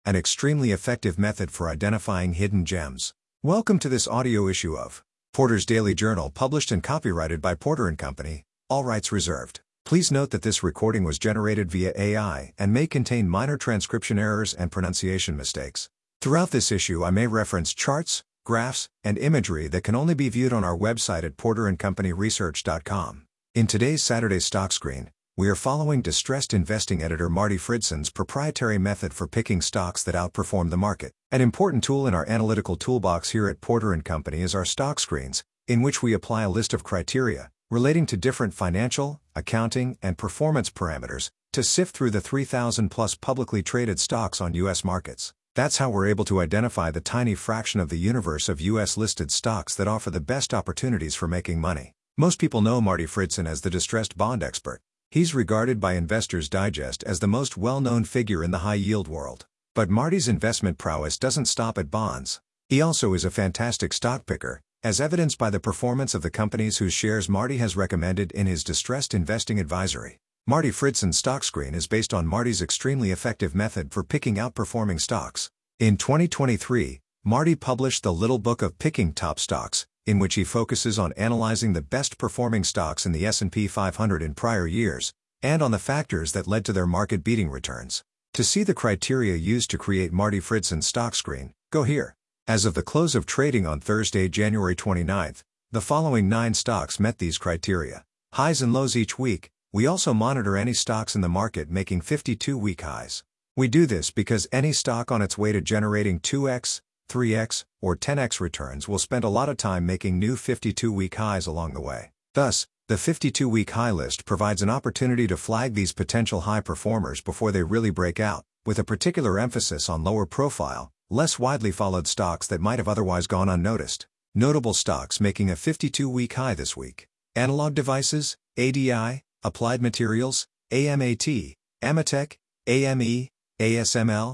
an extremely effective method for identifying hidden gems. Welcome to this audio issue of Porter's Daily Journal, published and copyrighted by Porter & Company, all rights reserved. Please note that this recording was generated via AI and may contain minor transcription errors and pronunciation mistakes. Throughout this issue I may reference charts, graphs, and imagery that can only be viewed on our website at porterandcompanyresearch.com. In today's Saturday Stock Screen, we are following distressed investing editor Marty Fridson's proprietary method for picking stocks that outperform the market. An important tool in our analytical toolbox here at Porter & Company is our stock screens, in which we apply a list of criteria relating to different financial, accounting, and performance parameters to sift through the 3,000-plus publicly traded stocks on U.S. markets. That's how we're able to identify the tiny fraction of the universe of U.S.-listed stocks that offer the best opportunities for making money. Most people know Marty Fridson as the distressed bond expert. He's regarded by Investors Digest as the most well-known figure in the high-yield world. But Marty's investment prowess doesn't stop at bonds. He also is a fantastic stock picker, as evidenced by the performance of the companies whose shares Marty has recommended in his distressed investing advisory. Marty Fridson's stock screen is based on Marty's extremely effective method for picking outperforming stocks. In 2023, Marty published the Little Book of Picking Top Stocks, in which he focuses on analyzing the best-performing stocks in the S&P 500 in prior years, and on the factors that led to their market-beating returns. To see the criteria used to create Marty Fridson's stock screen, go here. As of the close of trading on Thursday, January 29th, the following 9 stocks met these criteria. Highs and lows each week. We also monitor any stocks in the market making 52-week highs. We do this because any stock on its way to generating 2x, 3x, or 10x returns will spend a lot of time making new 52-week highs along the way. Thus, the 52-week high list provides an opportunity to flag these potential high performers before they really break out, with a particular emphasis on lower profile, less widely followed stocks that might have otherwise gone unnoticed. Notable stocks making a 52-week high this week: Analog Devices, ADI, Applied Materials, AMAT, Amatec, AME, ASML,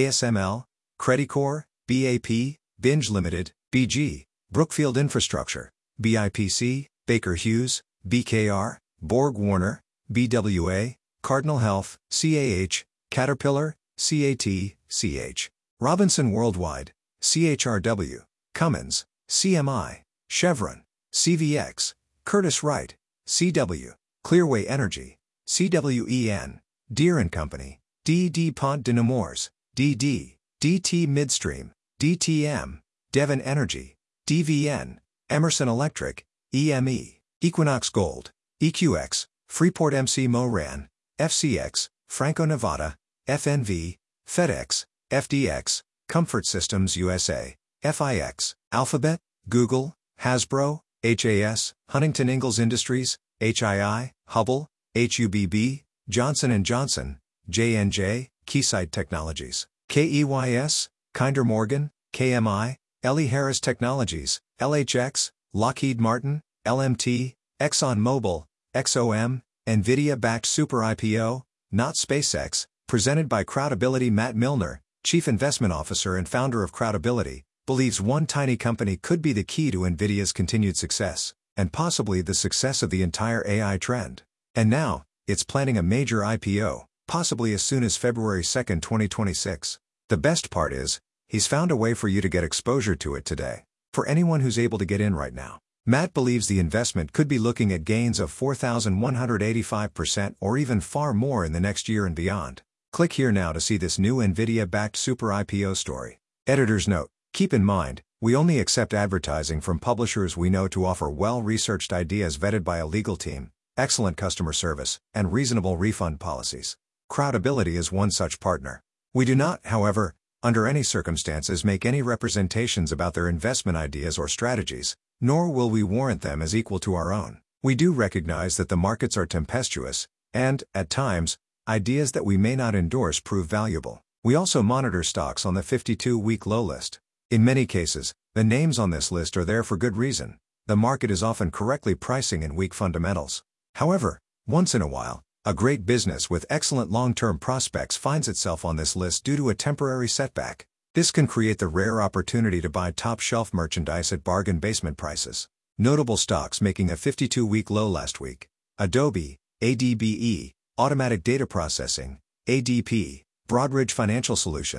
Credicor, BAP, Binge Limited, BG, Brookfield Infrastructure, BIPC, Baker Hughes, BKR, Borg Warner, BWA, Cardinal Health, CAH, Caterpillar, CAT, CH, Robinson Worldwide, CHRW, Cummins, CMI, Chevron, CVX, Curtiss-Wright, CW, Clearway Energy, CWEN, Deere & Company, DuPont de Nemours, DD, DT Midstream, DTM, Devon Energy, DVN, Emerson Electric, EME, Equinox Gold, EQX, Freeport MC Moran, FCX, Franco-Nevada, FNV, FedEx, FDX, Comfort Systems USA, FIX, Alphabet, Google, Hasbro, HAS, Huntington Ingalls Industries, HII, Hubble, HUBB, Johnson & Johnson, J&J, Keysight Technologies, KEYS, Kinder Morgan, KMI, L.E. Harris Technologies, LHX, Lockheed Martin, LMT, ExxonMobil, XOM, NVIDIA-backed super IPO, not SpaceX, presented by Crowdability. Matt Milner, Chief Investment Officer and founder of Crowdability, believes one tiny company could be the key to NVIDIA's continued success, and possibly the success of the entire AI trend. And now, it's planning a major IPO, possibly as soon as February 2, 2026. The best part is, he's found a way for you to get exposure to it today. For anyone who's able to get in right now, Matt believes the investment could be looking at gains of 4,185% or even far more in the next year and beyond. Click here now to see this new NVIDIA-backed super IPO story. Editor's note: keep in mind, we only accept advertising from publishers we know to offer well-researched ideas vetted by a legal team, excellent customer service, and reasonable refund policies. Crowdability is one such partner. We do not, however, under any circumstances make any representations about their investment ideas or strategies, nor will we warrant them as equal to our own. We do recognize that the markets are tempestuous, and, at times, ideas that we may not endorse prove valuable. We also monitor stocks on the 52-week low list. In many cases, the names on this list are there for good reason. The market is often correctly pricing in weak fundamentals. However, once in a while, a great business with excellent long-term prospects finds itself on this list due to a temporary setback. This can create the rare opportunity to buy top-shelf merchandise at bargain basement prices. Notable stocks making a 52-week low last week: Adobe, ADBE, Automatic Data Processing, ADP, Broadridge Financial Solutions,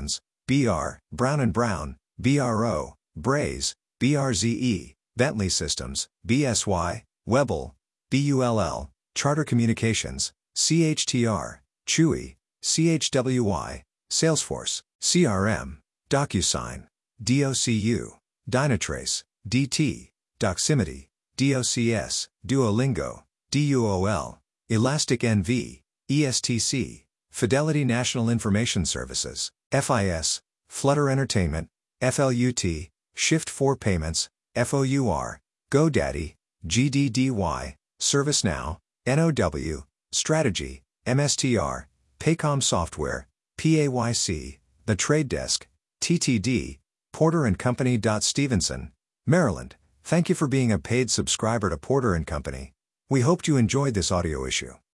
BR, Brown & Brown, BRO, Braze, BRZE, Bentley Systems, BSY, Webble, BULL, Charter Communications, CHTR, Chewy, CHWY, Salesforce, CRM, DocuSign, DOCU, Dynatrace, DT, Doximity, DOCS, Duolingo, DUOL, Elastic NV, ESTC, Fidelity National Information Services, FIS, Flutter Entertainment, FLUT, Shift4 Payments, FOUR, GoDaddy, GDDY, ServiceNow, NOW, Strategy, MSTR, Paycom Software, PAYC, The Trade Desk, TTD, Porter & Company. Stevenson, Maryland. Thank you for being a paid subscriber to Porter & Company. We hoped you enjoyed this audio issue.